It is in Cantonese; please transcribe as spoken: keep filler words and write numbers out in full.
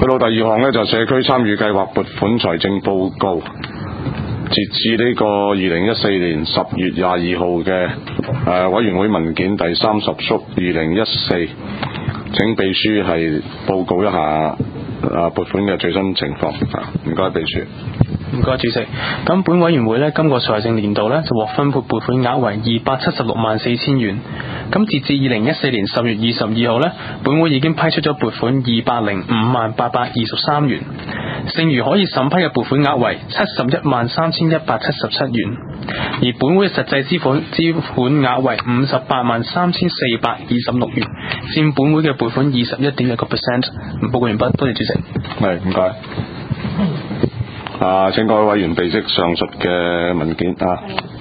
去到第二項呢，就社區參與計劃撥款財政報告，截至呢個二零一四年十月廿二號嘅誒委員會文件第三十束二零一四，請秘書係報告一下誒撥款嘅最新情況。唔該，秘書。 唔該，主席。咁本委員會呢，今個財政年度呢，就獲分配撥款額為二百七十六萬四千元。咁截至二零一四年十月二十二號呢，本會已經批出咗撥款二百零五萬八百二十三元，剩餘可以審批嘅撥款額為七十一萬三千一百七十七元，而本會嘅實際支款支款額為五十八萬三千四百二十六元，佔本會嘅撥款二十一點一個 percent。報告完畢，多謝主席。 係，唔該。啊，請各位委員備悉上述嘅文件啊。